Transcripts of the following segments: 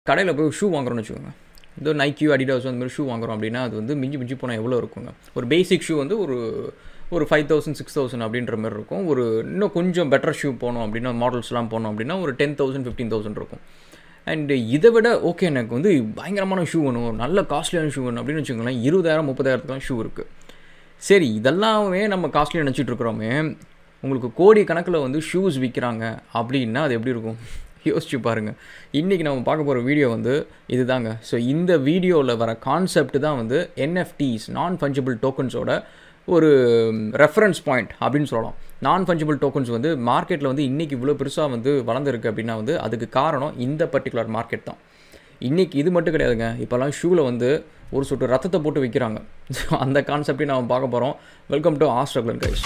கடையில் போய் ஷூ வாங்குறோம்னு வச்சுக்கோங்க. இதோ நைக்கியோ அடிடாஸோ அந்த மாதிரி ஷூ வாங்குறோம் அப்படின்னா அது வந்து மிஞ்சி போனால் எவ்வளோ இருக்குங்க? ஒரு பேசிக் ஷூ வந்து ஒரு 5000 6000 அப்படின்ற மாதிரி இருக்கும். ஒரு இன்னும் கொஞ்சம் பெட்டர் ஷூ போனோம் அப்படின்னா மாடல்ஸ்லாம் போனோம் அப்படின்னா ஒரு 10,000 15,000 இருக்கும். அண்டு இதை விட ஓகே எனக்கு வந்து பயங்கரமான ஷூ வேணும், நல்ல காஸ்ட்லியான ஷூ வேணும் அப்படின்னு வச்சுக்கோங்களேன். 20,000 30,000 ஷூ இருக்குது. சரி, இதெல்லாமே நம்ம காஸ்ட்லியாக நினச்சிட்டு இருக்கிறோமே, உங்களுக்கு கோடி கணக்கில் வந்து ஷூஸ் விற்கிறாங்க அப்படின்னா அது எப்படி இருக்கும்? யோசிச்சு பாருங்கள். இன்றைக்கி நம்ம பார்க்க போகிற வீடியோ வந்து இது தாங்க. ஸோ இந்த வீடியோவில் வர கான்செப்ட் தான் வந்து NFTs நான் ஃபஞ்சிபிள் டோக்கன்ஸோட ஒரு ரெஃபரன்ஸ் பாயிண்ட் அப்படின்னு சொல்லலாம். நான் ஃபஞ்சிபிள் டோக்கன்ஸ் வந்து மார்க்கெட்டில் வந்து இன்றைக்கி இவ்வளோ பெருசாக வந்து வளர்ந்துருக்கு அப்படின்னா வந்து அதுக்கு காரணம் இந்த பர்டிகுலர் மார்க்கெட் தான். இன்றைக்கி இது மட்டும் கிடையாதுங்க, இப்போல்லாம் ஷூவில் வந்து ஒரு சொட்டு ரத்தத்தை போட்டு விற்கிறாங்க. அந்த கான்செப்டையும் நம்ம பார்க்க போகிறோம். வெல்கம் டு ஆஸ்ட்ரக்லன் கைஸ்.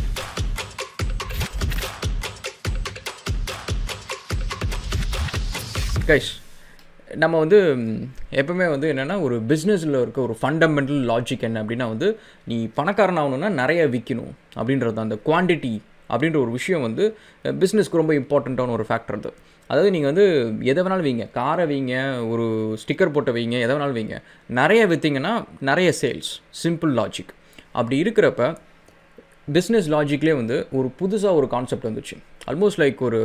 கைஸ், நம்ம வந்து எப்பவுமே வந்து என்னென்னா ஒரு பிஸ்னஸில் இருக்க ஒரு ஃபண்டமெண்டல் லாஜிக் என்ன அப்படின்னா வந்து நீ பணக்காரன் ஆகணுன்னா நிறைய விற்கணும் அப்படின்றது. அந்த குவான்டிட்டி அப்படின்ற ஒரு விஷயம் வந்து பிஸ்னஸ்க்கு ரொம்ப இம்பார்ட்டண்ட்டான ஒரு ஃபேக்டர் அது. அதாவது நீங்கள் வந்து எதை வேணாலும் வைங்க, காரை வைங்க, ஒரு ஸ்டிக்கர் போட்ட வைங்க, எதை வேணாலும் வைங்க, நிறைய விற்றீங்கன்னா நிறைய சேல்ஸ். Simple logic. அப்படி இருக்கிறப்ப பிஸ்னஸ் லாஜிக்லேயே வந்து ஒரு புதுசாக ஒரு கான்செப்ட் வந்துச்சு. ஆல்மோஸ்ட் லைக் ஒரு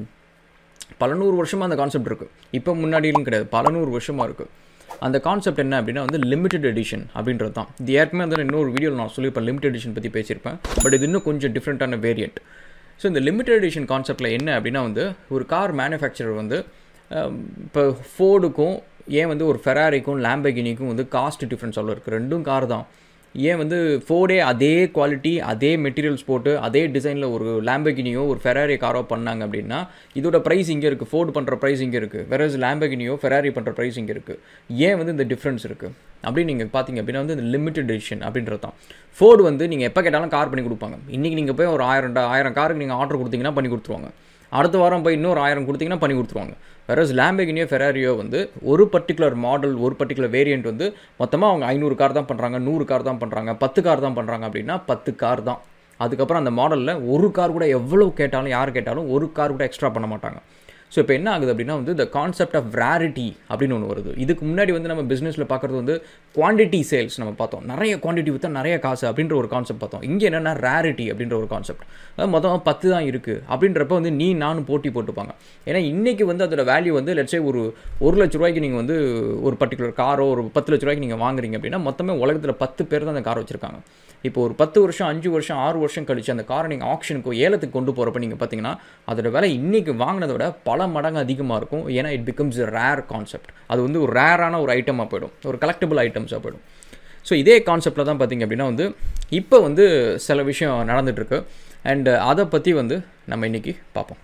பல நூறு வருஷமாக அந்த கான்செப்ட் இருக்குது. இப்போ முன்னாடியும் கிடையாது, பல நூறு வருஷமாக இருக்குது. அந்த கான்செப்ட் என்ன அப்படின்னா வந்து லிமிடெட் எடிஷன் அப்படின்றது தான். இது ஏற்கனவே வந்து இன்னொரு வீடியோவில் நான் சொல்லியிருப்பேன், லிமிடெட் எடிஷன் பற்றி பேசியிருப்பேன். பட் இது இன்னும் கொஞ்சம் டிஃப்ரெண்ட்டான வேரியண்ட். ஸோ இந்த லிமிடெட் எடிஷன் கான்செப்டில் என்ன அப்படின்னா வந்து ஒரு கார் மேனுஃபேக்சரர் வந்து இப்போ ஃபோர்டுக்கும் ஏன் வந்து ஒரு ஃபெராரிக்கும் லேம்பர்கினிக்கும் வந்து காஸ்ட் டிஃப்ரென்ஸ் அவ்வளோ இருக்குது. ரெண்டும் கார் தான். ஏன் வந்து ஃபோர்டே அதே குவாலிட்டி அதே மெட்டீரியல்ஸ் போட்டு அதே டிசைனில் ஒரு லேம்பர்கினியோ ஒரு ஃபெராரி காரோ பண்ணாங்க அப்படின்னா இதோட ப்ரைஸ் இங்கே இருக்குது, ஃபோர்டு பண்ணுற ப்ரைஸ் இங்கே இருக்குது, வேறஸ் லேம்பர்கினியோ ஃபெராரி பண்ணுற ப்ரைஸ் இங்கே இருக்குது. ஏன் வந்து இந்த டிஃப்ரென்ஸ் இருக்குது அப்படின்னு நீங்கள் பார்த்தீங்க அப்படின்னா வந்து இந்த லிமிடெட் எடிஷன் அப்படின்றது தான். ஃபோர்டு வந்து நீங்கள் எப்போ கேட்டாலும் கார் பண்ணி கொடுப்பாங்க. இன்றைக்கி நீங்கள் போய் ஒரு 1000 காருக்கு நீங்கள் ஆர்டர் கொடுத்தீங்கன்னா பண்ணி கொடுத்துருவாங்க. அடுத்த வாரம் போய் இன்னொரு 1000 கொடுத்தீங்கன்னா பண்ணி கொடுத்துருவாங்க. வேறஸ் லேம்பர்கினியோ ஃபெராரியோ வந்து ஒரு பர்டிகுலர் மாடல் ஒரு பர்டிகுலர் வேரியண்ட் வந்து மொத்தமாக அவங்க 500 கார் தான் பண்ணுறாங்க, 100 கார் தான் பண்ணுறாங்க, 10 கார் தான் பண்ணுறாங்க அப்படின்னா 10 கார் தான். அதுக்கப்புறம் அந்த மாடலில் ஒரு கார் கூட எவ்வளோ கேட்டாலும் யார் கேட்டாலும் ஒரு கார் கூட எக்ஸ்ட்ரா பண்ண மாட்டாங்க. ஸோ இப்போ என்ன ஆகுது அப்படின்னா வந்து த கான்செப்ட் ஆஃப் ரேரிட்டி அப்படின்னு ஒன்று வருது. இதுக்கு முன்னாடி வந்து நம்ம பிஸ்னஸில் பார்க்குறது வந்து குவான்டிட்டி சேல்ஸ் நம்ம பார்த்தோம். நிறைய குவான்டிட்டி விற்றா நிறைய காசு அப்படின்ற ஒரு கான்செப்ட் பார்த்தோம். இங்கே என்னென்னா ரேரிட்டி அப்படின்ற ஒரு கான்செப்ட். அதாவது மொத்தமாக 10 தான் இருக்குது அப்படின்றப்ப வந்து நீ நானும் போட்டி போட்டுப்பாங்க. ஏன்னா இன்றைக்கி வந்து அதோட வேல்யூ வந்து லட்சே ஒரு 1 லட்ச ரூபாய்க்கு நீங்கள் வந்து ஒரு பர்டிகுலர் காரோ ஒரு 10 லட்ச ரூபாய்க்கு நீங்கள் வாங்குறீங்க அப்படின்னா மொத்தமே உலகத்தில் 10 பேர் தான் அந்த கார் வச்சுருக்காங்க. இப்போ ஒரு 10 வருஷம் 5 வருஷம் 6 வருஷம் கழிச்சு அந்த காரை நீங்கள் ஆக்ஷனுக்கோ ஏலத்துக்கு கொண்டு போகிறப்ப நீங்கள் பார்த்தீங்கன்னா அதோட விலை இன்றைக்கி வாங்கினதோட பல மடங்கு அதிகமாக இருக்கும். ஏன்னா it becomes a rare concept. அது வந்து ஒரு ரேரான ஒரு ஐட்டமாக போயிடும், ஒரு கலெக்டபிள் ஐட்டம்ஸாக போயிடும். ஸோ இதே கான்செப்டில் தான் பார்த்திங்க அப்படின்னா வந்து இப்போ வந்து சில விஷயம் நடந்துகிட்ருக்கு. அண்ட் அதை பற்றி வந்து நம்ம இன்றைக்கி பார்ப்போம்.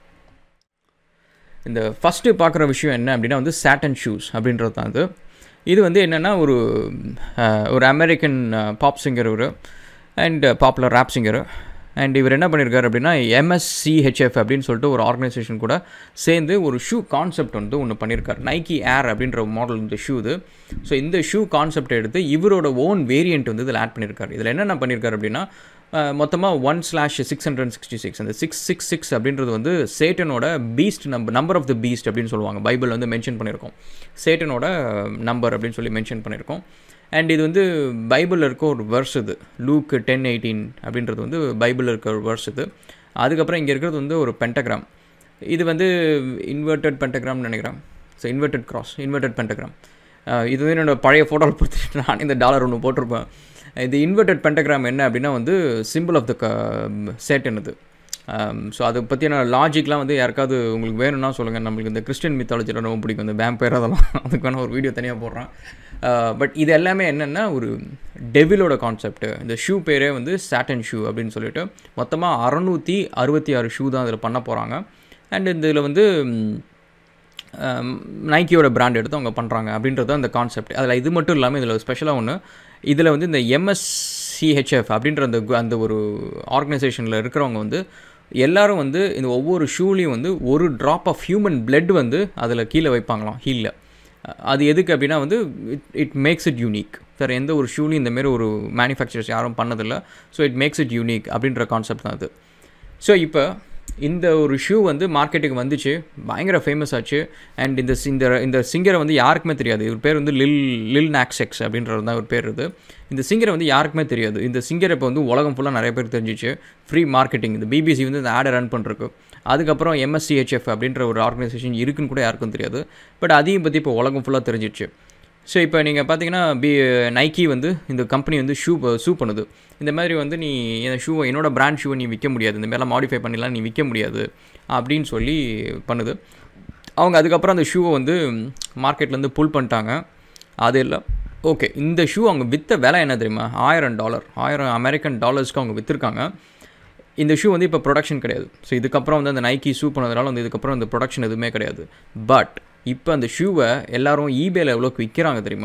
இந்த ஃபஸ்ட்டு பார்க்குற விஷயம் என்ன அப்படின்னா வந்து சாட்டன் ஷூஸ் அப்படின்றது தான். இது வந்து என்னென்னா ஒரு அமெரிக்கன் பாப் சிங்கர் ஒரு and popular rap singer. And இவர் என்ன பண்ணியிருக்காரு அப்படின்னா MSCHF அப்படின்னு சொல்லிட்டு ஒரு ஆர்கனைசேஷன் கூட சேர்ந்து ஒரு ஷூ கான்செப்ட் வந்து ஒன்று பண்ணியிருக்காரு. நைக்கி ஏர் அப்படின்ற மாடல் இந்த ஷூ இது. ஸோ இந்த ஷூ கான்செப்டை எடுத்து இவரோட ஓன் வேரியண்ட் வந்து இதில் ஆட் பண்ணியிருக்காரு. இதில் என்னென்ன பண்ணியிருக்காரு அப்படின்னா மொத்தமாக 1/666 அந்த 666 அப்படின்றது வந்து சேட்டனோட beast number of the beast அப்படின்னு சொல்லுவாங்க. பைபிள் வந்து மென்ஷன் பண்ணியிருக்கோம், சேட்டனோட நம்பர் அப்படின்னு சொல்லி மென்ஷன் பண்ணியிருக்கோம். அண்ட் இது வந்து பைபிளில் இருக்க ஒரு வெர்ஸ் இது. லூக் 10:18 அப்படின்றது வந்து பைபிளில் இருக்க ஒரு வெர்ஸ் இது. அதுக்கப்புறம் இங்கே இருக்கிறது வந்து ஒரு பென்டகிராம். இது வந்து இன்வெர்டட் பென்டகிராம்னு நினைக்கிறேன். So inverted cross, inverted pentagram. இது வந்து என்னோடய பழைய ஃபோட்டோவில் பொறுத்துட்டு நான் இந்த டாலர் ஒன்று போட்டிருப்பேன். இது இன்வெர்டட் பென்டகிராம் என்ன அப்படின்னா வந்து சிம்பிள் ஆஃப் த சேட்டன் இது. ஸோ அதை பற்றியான லாஜிக்லாம் வந்து யாருக்காவது உங்களுக்கு வேணும்னா சொல்லுங்கள். நம்மளுக்கு இந்த கிறிஸ்டியன் மித்தாலஜியில் ரொம்ப பிடிக்கும், இந்த வேம்பயர் அதெல்லாம். அதுக்கான ஒரு வீடியோ தனியாக போடுறேன். பட் இது எல்லாமே என்னென்னா ஒரு டெவிலோட கான்செப்ட். இந்த ஷூ பேரே வந்து சாட்டன் ஷூ அப்படின்னு சொல்லிட்டு மொத்தமாக 666 ஷூ தான் அதில் பண்ண போகிறாங்க. அண்ட் இதில் வந்து நைக்கியோட பிராண்ட் எடுத்து அவங்க பண்ணுறாங்க அப்படின்றது அந்த கான்செப்ட். அதில் இது மட்டும் இல்லாமல் இதில் ஸ்பெஷலாக ஒன்று, இதில் வந்து இந்த MSCHF அப்படின்ற அந்த ஒரு ஆர்கனைசேஷனில் இருக்கிறவங்க வந்து எல்லோரும் வந்து இந்த ஒவ்வொரு ஷூலையும் வந்து ஒரு ட்ராப் ஆஃப் ஹியூமன் பிளட் வந்து அதில் கீழே வைப்பாங்களாம், ஹீலில். அது எதுக்கு அப்படின்னா வந்து it makes it unique. Sir எந்த ஒரு ஷூலையும் இந்தமாரி ஒரு மேனுஃபேக்சரர்ஸ் யாரும் பண்ணதில்லை. So it makes it unique அப்படின்ற கான்செப்ட் தான் அது. ஸோ இப்போ இந்த ஒரு ஷூ வந்து மார்க்கெட்டுக்கு வந்துச்சு, பயங்கர ஃபேமஸ் ஆச்சு. அண்ட் இந்த சிங்கரை வந்து யாருக்குமே தெரியாது. இவர் பேர் வந்து லில் நாக்ஸ் எக்ஸ் அப்படின்றது தான் ஒரு பேர். இந்த சிங்கரை வந்து யாருக்குமே தெரியாது. இந்த சிங்கரை இப்போ வந்து உலகம் ஃபுல்லாக நிறைய பேர் தெரிஞ்சிச்சு. ஃப்ரீ மார்க்கெட்டிங், இந்த பிபிசி வந்து இந்த ஆடை ரன் பண்ணுறக்கு. அதுக்கப்புறம் MSCHF அப்படின்ற ஒரு ஆர்கனைசேஷன் இருக்குன்னு கூட யாருக்கும் தெரியாது. பட் அதையும் பற்றி இப்போ உலகம் ஃபுல்லாக தெரிஞ்சிச்சு. ஸோ இப்போ நீங்கள் பார்த்தீங்கன்னா நைக்கி வந்து இந்த கம்பெனி வந்து ஷூ பண்ணுது. இந்த மாதிரி வந்து நீ இந்த ஷூவை, என்னோட பிராண்ட் ஷூவை நீ விற்க முடியாது, இந்த மாதிரிலாம் மாடிஃபை பண்ணிடலாம், நீ விற்க முடியாது அப்படின்னு சொல்லி பண்ணுது. அவங்க அதுக்கப்புறம் அந்த ஷூவை வந்து மார்க்கெட்லேருந்து புல் பண்ணிட்டாங்க. அது இல்லை, ஓகே. இந்த ஷூ அவங்க விற்ற விலை என்ன தெரியுமா? $1000 அமெரிக்கன் டாலர்ஸ்க்கு அவங்க விற்றுருக்காங்க. இந்த ஷூ வந்து இப்போ ப்ரொடக்ஷன் கிடையாது. ஸோ இதுக்கப்புறம் வந்து அந்த நைக்கி ஷூ பண்ணதுனால வந்து இதுக்கப்புறம் அந்த ப்ரொடக்ஷன் எதுவுமே கிடையாது. பட் இப்போ அந்த ஷூவை எல்லாரும் ஈபேல எவ்வளோக்கு விற்கிறாங்க தெரியுமா?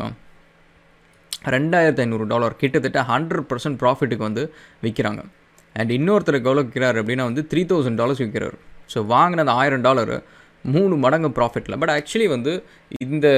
$2500, கிட்டத்தட்ட 100% ப்ராஃபிட்டுக்கு வந்து விற்கிறாங்க. அண்ட் இன்னொருத்தருக்கு எவ்வளோ விற்கிறார் அப்படின்னா வந்து $3000 விற்கிறார். ஸோ வாங்கினது $1000, 3 மடங்கு ப்ராஃபிட்டில். பட் ஆக்சுவலி வந்து இந்த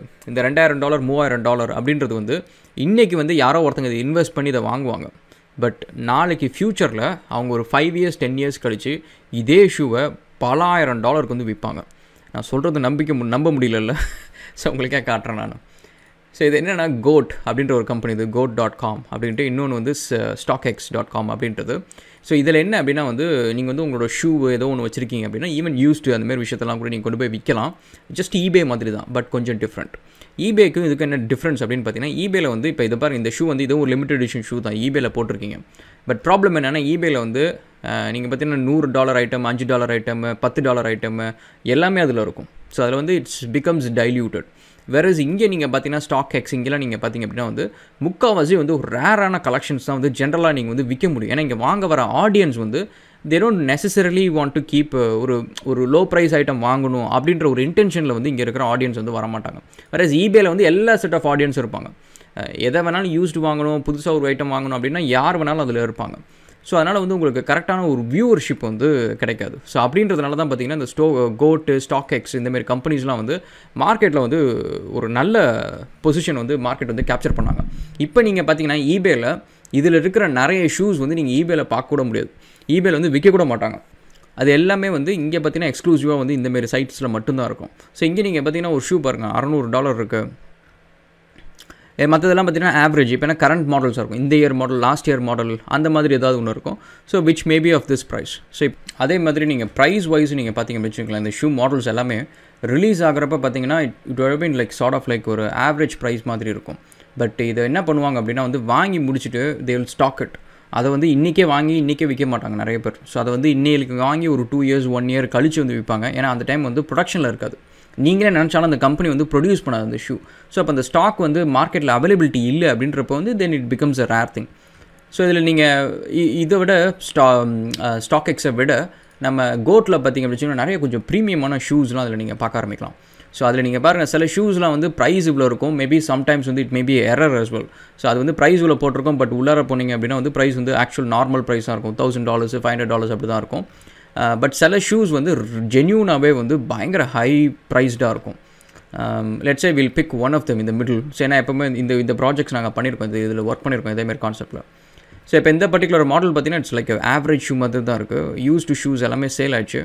$2000 $3000 அப்படின்றது வந்து இன்றைக்கி வந்து யாரோ ஒருத்தங்க இதை இன்வெஸ்ட் பண்ணி இதை வாங்குவாங்க. பட் நாளைக்கு ஃப்யூச்சரில் அவங்க ஒரு 5 years 10 years கழித்து இதே ஷூவை பல $1000 வந்து விற்பாங்க. நான் சொல்கிறது நம்ப முடியல. ஸோ உங்களுக்கே காட்டுறேன் நான். ஸோ இது என்னென்னா கோட் அப்படின்ற ஒரு கம்பெனி, இது goat.com அப்படின்ட்டு. இன்னொன்று வந்து StockX.com அப்படின்றது. ஸோ இதில் என்ன அப்படின்னா வந்து நீங்கள் வந்து உங்களோட ஷூ ஏதோ ஒன்று வச்சுருக்கீங்க அப்படின்னா ஈவன் யூஸ்டு அந்த மாதிரி விஷயத்தெல்லாம் கூட நீங்கள் கொண்டு போய் விற்கலாம். ஜஸ்ட் eBay மாதிரி தான், பட் கொஞ்சம் டிஃப்ரெண்ட். eBayக்கும் இதுக்கு என்ன டிஃப்ரென்ஸ் அப்படின்னு பார்த்தீங்கன்னா, eBayல வந்து இப்போ இதை பாருங்கள், இந்த ஷூ வந்து இதுவும் ஒரு லிமிடெட் எடிஷன் ஷூ தான், eBayல போட்டிருக்கீங்க. பட் ப்ராப்ளம் என்னென்னா, eBayல வந்து நீங்கள் பார்த்தீங்கன்னா $100 ஐட்டம், $5 ஐட்டம், $10 ஐட்டம் எல்லாமே அதில் இருக்கும். ஸோ அதில் வந்து இட்ஸ் பிகம்ஸ் டைல்யூட்டட். வேறஸ் இங்கே நீங்கள் பார்த்தீங்கன்னா StockX இங்கெல்லாம் நீங்கள் பார்த்தீங்க அப்படின்னா வந்து முக்கால்வாசி வந்து ஒரு ரேரான கலெக்ஷன்ஸ் தான் வந்து ஜென்ரலாக நீங்கள் வந்து விற்க முடியும். ஏன்னா இங்கே வாங்க வர ஆடியன்ஸ் வந்து they don't necessarily want to keep ஒரு லோ ப்ரைஸ் ஐட்டம் வாங்கணும் அப்படின்ற ஒரு இன்டென்ஷனில் வந்து இங்கே இருக்கிற ஆடியன்ஸ் வந்து வரமாட்டாங்க. வேறஸ் eBayல வந்து எல்லா செட் ஆஃப் ஆடியன்ஸ் இருப்பாங்க. எதை வேணாலும் யூஸ்டு வாங்கணும், புதுசாக ஒரு ஐட்டம் வாங்கணும் அப்படின்னா யார் வேணாலும் அதில் இருப்பாங்க. ஸோ அதனால் வந்து உங்களுக்கு கரெக்டான ஒரு வியூவர்ஷிப் வந்து கிடைக்காது. ஸோ அப்படின்றதுனால தான் பார்த்தீங்கன்னா இந்த கோட்டு, StockX இந்தமாரி கம்பெனிஸ்லாம் வந்து மார்க்கெட்டில் வந்து ஒரு நல்ல பொசிஷன் வந்து மார்க்கெட் வந்து கேப்சர் பண்ணாங்க. இப்போ நீங்கள் பார்த்தீங்கன்னா eBayல இதில் இருக்கிற நிறைய ஷூஸ் வந்து நீங்கள் eBayல பார்க்கக்கூட முடியாது. eBayல வந்து விற்கக்கூட மாட்டாங்க. அது எல்லாமே வந்து இங்கே பார்த்தீங்கன்னா எக்ஸ்க்ளூசிவாக வந்து இந்தமாரி சைட்ஸில் மட்டும்தான் இருக்கும். ஸோ இங்கே நீங்கள் பார்த்தீங்கன்னா ஒரு ஷூ பாருங்கள், $600 இருக்குது. மற்றதெல்லாம் பார்த்தீங்கன்னா ஆவரேஜ். இப்போ என்ன கரண்ட் மாடல்ஸாக இருக்கும், இந்த year model, last year model, அந்த மாதிரி ஏதாவது ஒன்று இருக்கும். So which maybe of this price. So அதே மாதிரி நீங்கள் ப்ரைஸ் வைஸ் நீங்கள் பார்த்தீங்க வச்சுக்கலாம், இந்த ஷூ மாடல்ஸ் எல்லாமே ரிலீஸ் ஆகிறப்ப பார்த்தீங்கன்னா it would have been like sort of like ஒரு ஆவரேஜ் ப்ரைஸ் மாதிரி இருக்கும். பட் இதை என்ன பண்ணுவாங்க அப்படின்னா வந்து வாங்கி முடிச்சுட்டு they will stock it. அதை வந்து இன்றைக்கே வாங்கி இன்றைக்கே விற்க மாட்டாங்க நிறைய பேர். ஸோ அதை வந்து இன்னைக்கு வாங்கி ஒரு 2 years 1 year கழிச்சு வந்து விற்பாங்க. ஏன்னா அந்த டைம் வந்து ப்ரொடக்ஷனில் இருக்காது. நீங்களே நினச்சாலும் அந்த கம்பெனி வந்து ப்ரொடியூஸ் பண்ணாது அந்த ஷூ. ஸோ அப்போ அந்த ஸ்டாக் வந்து மார்க்கெட்டில் அவைலபிலிட்டி இல்லை அப்படின்றப்போ வந்து then it becomes a rare thing. So இதில் நீங்கள் இதை விட StockXை விட நம்ம கோட்டில் பார்த்திங்க அப்படின்னா நிறைய கொஞ்சம் ப்ரீமியமான ஷூஸ்லாம் அதில் நீங்கள் பார்க்க ஆரம்பிக்கலாம். ஸோ அதில் நீங்கள் பாருங்கள், சில ஷூஸ்லாம் வந்து ப்ரைஸ் இவ்வளோ இருக்கும், மேபி சம்டைம்ஸ் வந்து it maybe error as well. So அது வந்து ப்ரைஸ் இவ்வளோ போட்டிருக்கோம், பட் உள்ளார போனீங்க அப்படின்னா வந்து ப்ரைஸ் வந்து ஆக்சுவல் நார்மல் ப்ரைஸாக இருக்கும், $1000 $500 அப்படி தான் இருக்கும். பட் சில ஷூஸ் வந்து ஜென்யூனாகவே வந்து பயங்கர ஹை ப்ரைஸ்டாக இருக்கும். Let's say we'll pick one of them இந்த மிடில். ஸோ ஏன்னா எப்போவுமே இந்த ப்ராஜெக்ட்ஸ் நாங்கள் பண்ணியிருக்கோம், இதில் ஒர்க் பண்ணியிருக்கோம் இதேமாரி கான்செப்ட்டில். ஸோ இப்போ இந்த பர்டிகுலர் மாடல் பார்த்தீங்கன்னா இட்ஸ் லைக் ஆவரேஜ் ஷூ மாதிரி தான் இருக்குது. யூஸ்டு ஷூஸ் எல்லாமே சேல் ஆயிடுச்சு.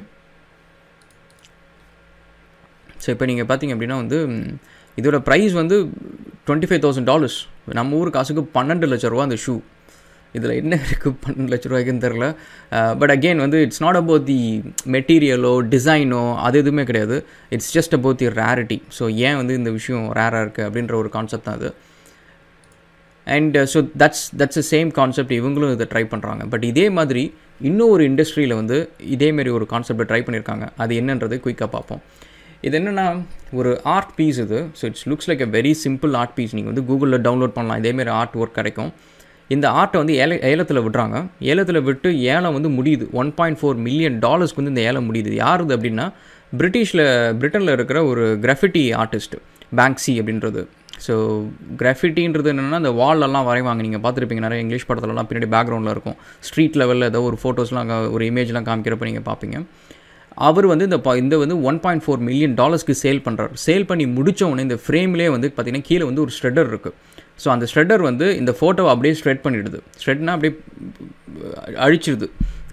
ஸோ இப்போ நீங்கள் பார்த்தீங்க அப்படின்னா வந்து இதோட ப்ரைஸ் வந்து $25,000. நம்ம ஊர் காசுக்கு $12 லட்ச ரூபா அந்த ஷூ. இதில் என்ன இருக்குது $12 லட்ச ரூபாய்க்குன்னு தெரில. பட் அகெயின் வந்து இட்ஸ் நாட் அபவுட் தி மெட்டீரியலோ டிசைனோ அது எதுவுமே கிடையாது. It's just about the rarity. So ஏன் வந்து இந்த விஷயம் ரேராக இருக்குது அப்படின்ற ஒரு கான்செப்ட் தான் அது. And so that's a same concept இவங்களும் இதை ட்ரை பண்ணுறாங்க. பட் இதே மாதிரி இன்னும் ஒரு இண்டஸ்ட்ரியில் வந்து இதேமாரி ஒரு கான்செப்டை ட்ரை பண்ணியிருக்காங்க. அது என்னன்றது குயிக்காக பார்ப்போம். இது என்னென்னா ஒரு ஆர்ட் பீஸ் இது. So it's looks like a very simple art piece. நீங்கள் வந்து கூகுளில் டவுன்லோட் பண்ணலாம், இதேமாரி ஆர்ட் ஒர்க் கிடைக்கும். இந்த ஆர்ட்டை வந்து ஏலத்தில் விடுறாங்க. ஏலத்தில் விட்டு ஏலம் வந்து முடியுது. $1.4 மில்லியன் வந்து இந்த ஏலம் முடியுது. யாருது அப்படின்னா பிரிட்டனில் இருக்கிற ஒரு கிராஃபிட்டி ஆர்டிஸ்ட் பேங்க்ஸி அப்படின்றது. ஸோ கிராஃபிட்டின்றது என்னென்னா அந்த வால்லெல்லாம் வரைவாங்க, நீங்கள் பார்த்துருப்பீங்க நிறைய இங்கிலீஷ் படத்துலலாம் பின்னாடி பேக்ரவுண்டில் இருக்கும். ஸ்ட்ரீட் லெவலில் ஏதோ ஒரு ஃபோட்டோஸ்லாம் ஒரு இமேஜ்லாம் காமிக்கிறப்ப நீங்கள் பார்ப்பீங்க. அவர் வந்து இந்த வந்து $1.4 மில்லியன் சேல் பண்ணுறாரு. சேல் பண்ணி முடித்த உடனே இந்த ஃப்ரேம்லேயே வந்து பார்த்திங்கன்னா கீழே வந்து ஒரு ஸ்ட்ரெட்டர் இருக்குது. ஸோ அந்த ஸ்ட்ரெட்டர் வந்து இந்த ஃபோட்டோவை அப்படியே ஸ்ட்ரெட் பண்ணிடுது. ஸ்ட்ரெட்னா அப்படியே அழிச்சிடுது.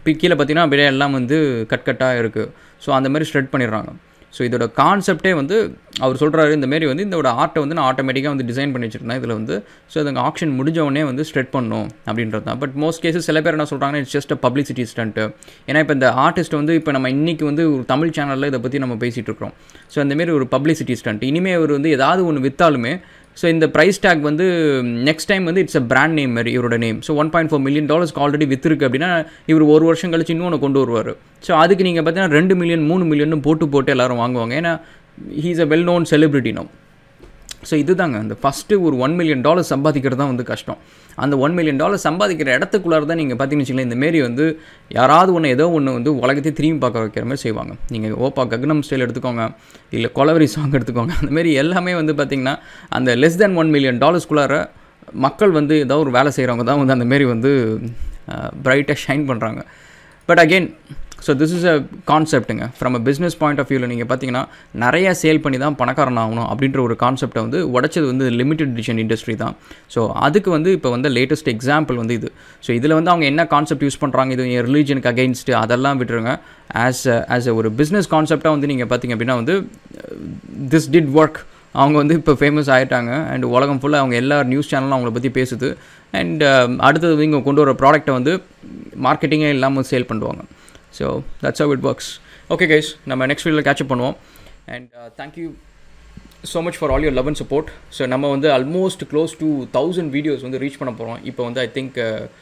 கீழே பார்த்தீங்கன்னா அப்படியே எல்லாம் வந்து கட்டாக இருக்குது. ஸோ அந்த மாதிரி ஸ்ப்ரெட் பண்ணிடுறாங்க. ஸோ இதோட கான்செப்டே வந்து அவர் சொல்கிறாரு, இந்தமாரி வந்து இதோட ஆர்ட்டை வந்து நான் ஆட்டோமேட்டிக்காக வந்து டிசைன் பண்ணி வச்சுருந்தேன் இதில் வந்து. ஸோ அது ஆக்ஷன் முடிஞ்சவொடனே வந்து ஸ்ப்ரெட் பண்ணணும் அப்படின்றது தான். பட் மோஸ்ட் கேஸஸ் சில பேர் என்ன சொல்கிறாங்கன்னா, it's just a publicity stunt. ஏன்னா இப்போ இந்த ஆர்டிஸ்ட் வந்து இப்போ நம்ம இன்றைக்கி வந்து ஒரு தமிழ் சேனலில் இதை பற்றி நம்ம பேசிகிட்டு இருக்கிறோம். ஸோ அந்தமாரி ஒரு பப்ளிசிட்டி ஸ்டண்ட். இனிமேல் அவர் வந்து ஏதாவது ஒன்று விற்றாலுமே ஸோ இந்த ப்ரைஸ் டேக் வந்து நெக்ஸ்ட் டைம் வந்து இட்ஸ் அ பிராண்ட் நேம் மாதிரி இவரோட நேம். ஸோ $1.4 million ஆல்ரெடி விற்றுருக்கு அப்படின்னா இவர் ஒரு வருஷம் கழிச்சு இன்னொன்று கொண்டு வருவார். ஸோ அதுக்கு நீங்கள் பார்த்தீங்கன்னா 2 மில்லியன் 3 மில்லியன் போட்டு எல்லோரும் வாங்குவாங்க. ஏன்னா he is a well known celebrity no. So இதுதாங்க அந்த ஃபஸ்ட்டு ஒரு $1 million சம்பாதிக்கிறது தான் வந்து கஷ்டம். அந்த $1 million சம்பாதிக்கிற இடத்துக்குள்ளார தான் நீங்கள் பார்த்தீங்கன்னு வச்சுங்களேன், இந்தமாரி வந்து யாராவது ஏதோ ஒன்று வந்து உலகத்தையே திரும்பி பார்க்க வைக்கிற மாதிரி செய்வாங்க. நீங்கள் ஓப்பா கக்னம் ஸ்டைல் எடுத்துக்கோங்க, இல்லை கொலவரி சாங் எடுத்துக்கோங்க. அந்தமாரி எல்லாமே வந்து பார்த்திங்கன்னா அந்த less than $1 million மக்கள் வந்து ஏதோ ஒரு வேலை செய்கிறவங்க தான் வந்து அந்தமாரி வந்து பிரைட்டாக ஷைன் பண்ணுறாங்க. But again so this is a கான்செப்ட்டுங்க. From a business point of வியூவில் நீங்கள் பார்த்தீங்கன்னா நிறையா சேல் பண்ணி தான் பணக்காரன் ஆகணும் அப்படின்ற ஒரு கான்செப்டை வந்து உடைச்சது வந்து லிமிடெட் எடிஷன் இண்டஸ்ட்ரி தான். ஸோ அதுக்கு வந்து இப்போ வந்து லேட்டஸ்ட் எக்ஸாம்பிள் வந்து இது. ஸோ இதில் வந்து அவங்க என்ன கான்செப்ட் யூஸ் பண்ணுறாங்க, இது ரிலீஜனுக்கு அகெயின்ஸ்ட்டு அதெல்லாம் விட்டுருங்க. ஆஸ் ஒரு பிஸ்னஸ் கான்செப்டாக வந்து நீங்கள் பார்த்தீங்க அப்படின்னா வந்து திஸ் டிட் ஒர்க். அவங்க வந்து இப்போ ஃபேமஸ் ஆகிட்டாங்க அண்ட் உலகம் ஃபுல்லாக அவங்க எல்லா நியூஸ் சேனலும் அவங்கள பற்றி பேசுது. அண்ட் அடுத்தது இங்கே கொண்டு வர ப்ராடக்ட்டை வந்து மார்க்கெட்டிங்கே இல்லாமல் சேல் பண்ணுவாங்க. So that's how it works. Okay guys, நம்ம நெக்ஸ்ட் வீடியோவில் கேட்சப் பண்ணுவோம். And thank you so much for all your love and support. So நம்ம வந்து ஆல்மோஸ்ட் க்ளோஸ் டு 1000 வீடியோஸ் வந்து ரீச் பண்ண போகிறோம். இப்போ வந்து ஐ திங்க்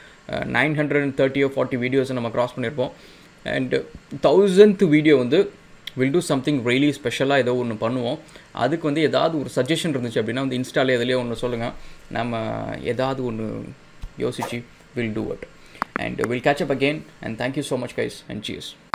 930 or 40 வீடியோஸை நம்ம க்ராஸ் பண்ணியிருப்போம். அண்ட் 1000th வீடியோ வந்து வில் டூ சம்திங் ரியலி ஸ்பெஷலாக ஏதோ ஒன்று பண்ணுவோம். அதுக்கு வந்து ஏதாவது ஒரு சஜஷன் இருந்துச்சு அப்படின்னா வந்து இன்ஸ்டாலே எதுலேயே ஒன்று சொல்லுங்கள். நம்ம ஏதாவது ஒன்று யோசிச்சு we'll do it. And we'll catch up again, and thank you so much guys, and cheers.